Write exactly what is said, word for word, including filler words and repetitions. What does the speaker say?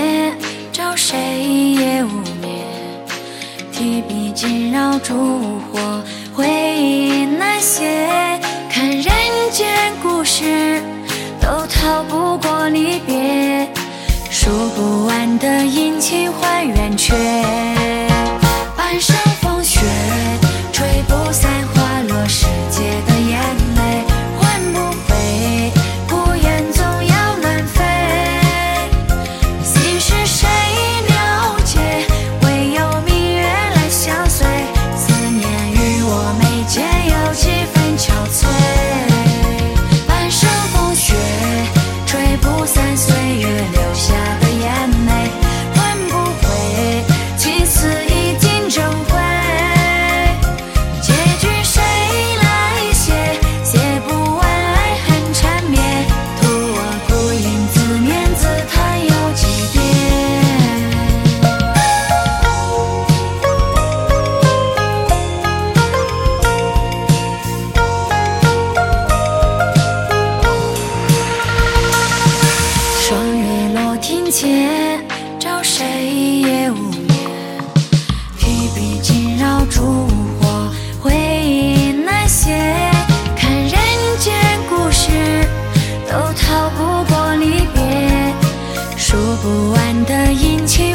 切，找谁也无眠。提笔惊扰烛火，回忆那些看人间故事，都逃不过离别。数不完的阴晴换圆缺，半生风雪，吹不散花落世界的眼泪，换不回，孤雁总要乱飞。心事谁了解？唯有明月来相随。思念与我眉间有几分憔悴，半生风雪，吹不散岁月留下的眼泪，换不回，情丝已经成灰。结局谁来写？写不完爱恨缠绵，徒我孤影自念自叹有几遍。霜月落庭前，找谁也无眠。提笔惊扰烛火，回忆那些看人间故事，都逃不过离别。数不完的阴晴